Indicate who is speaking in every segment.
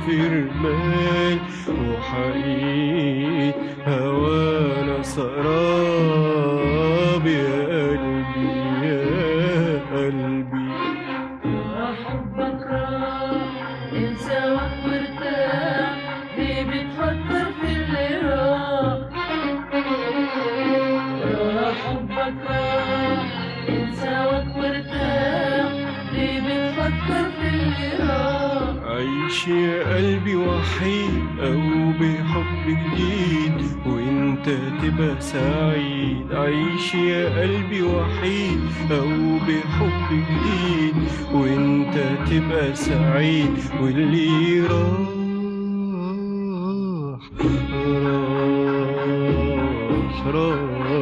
Speaker 1: في رمال وحقيقي هوانا سراب يا قلبي يا قلبي.
Speaker 2: حبك راح انسى وارتاح، ليه بتفكر في اللي راح؟ حبك راح انسى وارتاح، ليه بتفكر في اللي راح؟
Speaker 1: عيش يا قلبي وحيد أو بحب جديد وانت تبقى سعيد. عيش يا قلبي وحيد أو بحب جديد وانت تبقى سعيد. واللي راح راح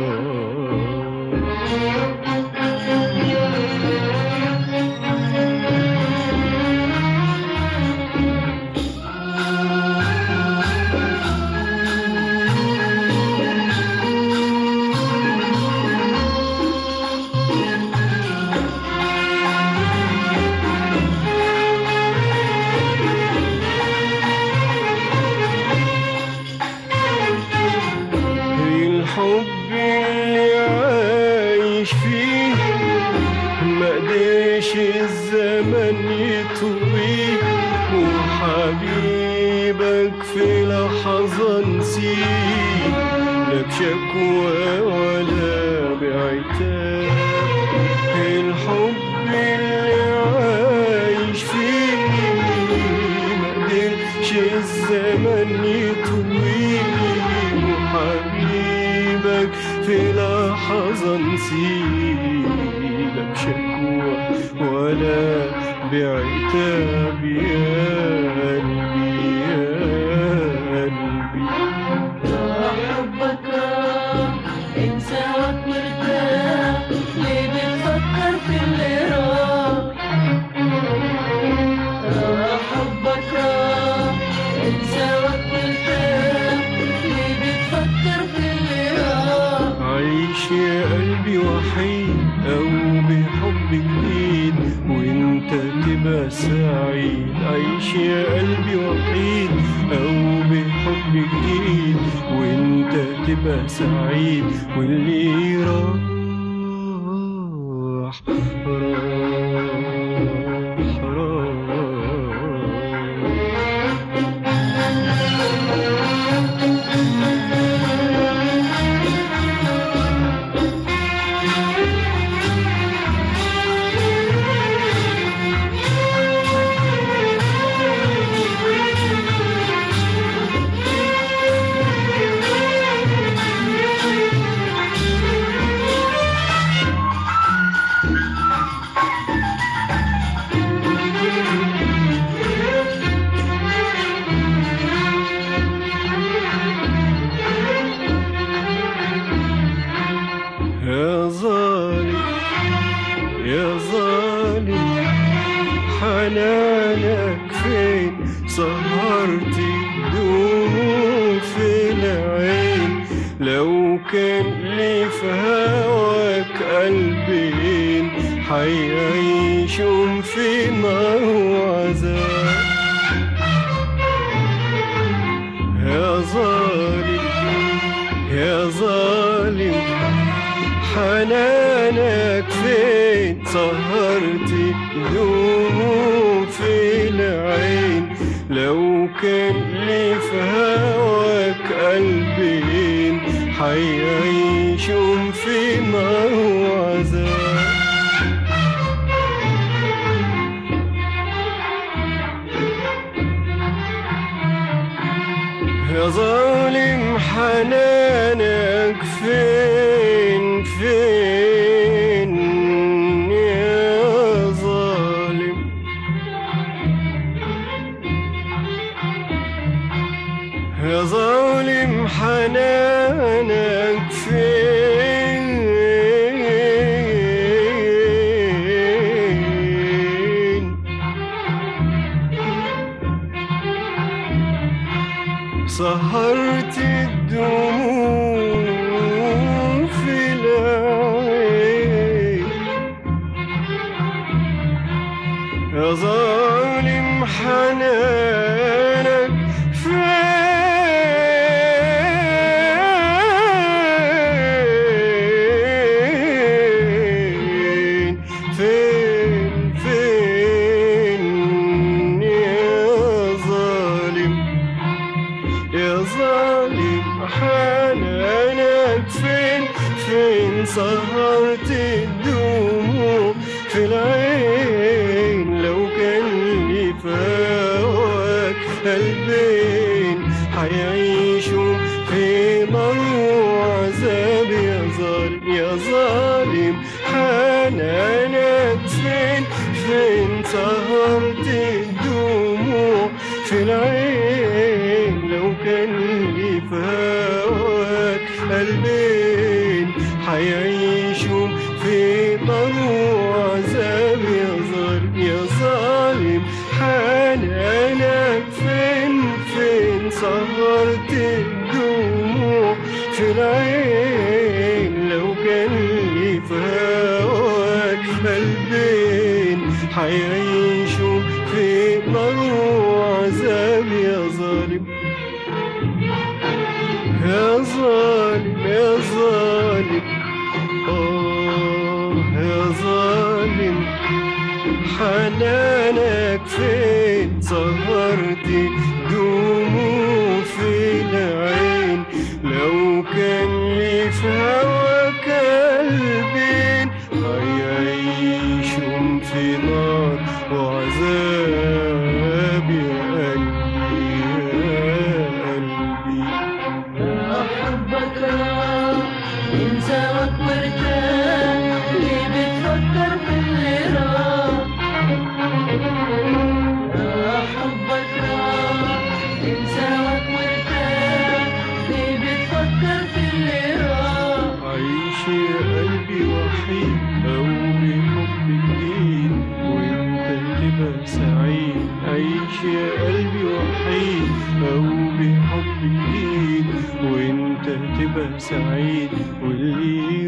Speaker 1: الحب اللي عايش فيه مقدرش الزمن يطويه، وحبيبك في لحظة نسيه، لا بشكوى ولا بعتاب. الحب اللي عايش فيه مقدرش الزمن يطويه، وحبيبك في لحظة نسيه، لا بشكوى ولا بعتاب يا قلبي يا قلبي.
Speaker 2: حبك راح انسى وارتاح، ليه بتفكر في اللي راح؟ حبك راح انسى وارتاح، ليه بتفكر في اللي راح؟
Speaker 1: عيش يا قلبي وحيد أو بحب جديد وانت تبقى سعيد. عيش يا قلبي وحيد أو بحب جديد وانت تبقى سعيد. واللي راح يا ظالم يا ظالم، حنانك فين؟ سهرتي دموع في العين. لو كان لي في هواك قلبين حيعيشوا في نار وعذاب. يا ظالم يا ظالم، حنانك فين؟ سهرتي دموع في العين. لو كان لي في هواك قلبين حيعيشوا في نار وعذاب. يا ظالم حنانك فين فين يا ظالم؟ يا ظالم حنانك فين؟ سهرت الدموع في العين. يا ظالم حنان سهرت الدموع في العين لو كان لي فواك قلبين حيعيشوا في نار وعذاب. يا ظالم يا ظالم حنانك فين فين سهرت الدموع في العين لو كان لي فواك قلبين حيعيشوا في نار وعذاب. يا ظالم يا ظالم حنانك فين فين سهرت الدموع في العين لو كان لي فواك قلبين حيعيشوا في نار وعذاب. يا ظالم يا ظالم يا ظالم يا ظالم حنانك فين سهرت دموع في العين لو كان لي في هواك قلبين هيعيشوا في نار وعذاب. يا قلبي يا قلبي
Speaker 2: أحبك انسى وارتاح ليه بتفكر في اللي راح. أحبك انسى وارتاح ليه بتفكر في اللي راح.
Speaker 1: عيش يا قلبي وحيد أو بحب جديد وانت تبقى سعيد. عيش يا قلبي وحيد أو بحب جديد وانت تبقى سعيد واللي